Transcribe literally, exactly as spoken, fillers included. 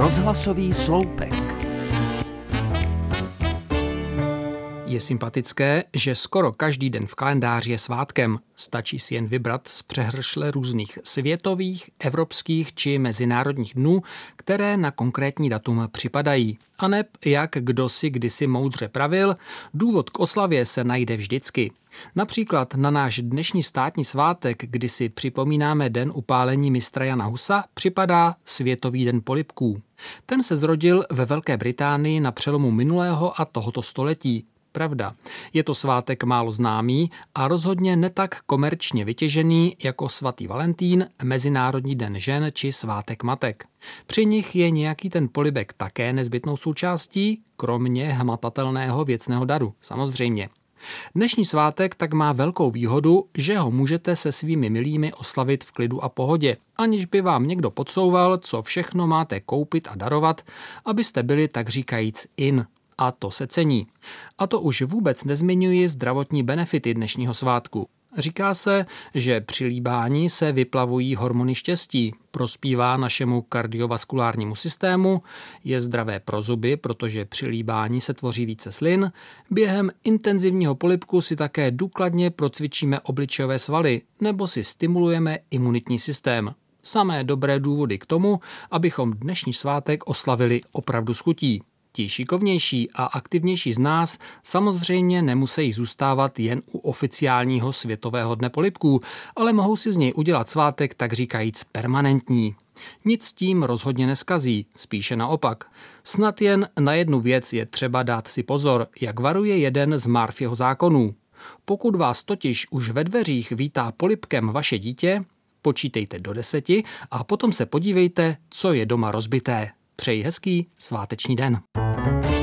Rozhlasový sloupek. Je sympatické, že skoro každý den v kalendáři je svátkem. Stačí si jen vybrat z přehršle různých světových, evropských či mezinárodních dnů, které na konkrétní datum připadají. Aneb, jak kdo si kdysi moudře pravil, důvod k oslavě se najde vždycky. Například na náš dnešní státní svátek, kdy si připomínáme den upálení mistra Jana Husa, připadá Světový den polibků. Ten se zrodil ve Velké Británii na přelomu minulého a tohoto století. Pravda, je to svátek málo známý a rozhodně ne tak komerčně vytěžený jako svatý Valentín, Mezinárodní den žen či svátek matek. Při nich je nějaký ten polibek také nezbytnou součástí, kromě hmatatelného věcného daru, samozřejmě. Dnešní svátek tak má velkou výhodu, že ho můžete se svými milými oslavit v klidu a pohodě, aniž by vám někdo podsouval, co všechno máte koupit a darovat, abyste byli tak říkajíc in. A to se cení. A to už vůbec nezmiňuji zdravotní benefity dnešního svátku. Říká se, že při líbání se vyplavují hormony štěstí, prospívá našemu kardiovaskulárnímu systému, je zdravé pro zuby, protože při líbání se tvoří více slin, během intenzivního polibku si také důkladně procvičíme obličejové svaly nebo si stimulujeme imunitní systém. Samé dobré důvody k tomu, abychom dnešní svátek oslavili opravdu s chutí. Ti šikovnější a aktivnější z nás samozřejmě nemusí zůstávat jen u oficiálního Světového dne polibků, ale mohou si z něj udělat svátek tak říkajíc permanentní. Nic s tím rozhodně neskazí, spíše naopak. Snad jen na jednu věc je třeba dát si pozor, jak varuje jeden z Murphyho zákonů. Pokud vás totiž už ve dveřích vítá polibkem vaše dítě, počítejte do deseti a potom se podívejte, co je doma rozbité. Přeji hezký sváteční den.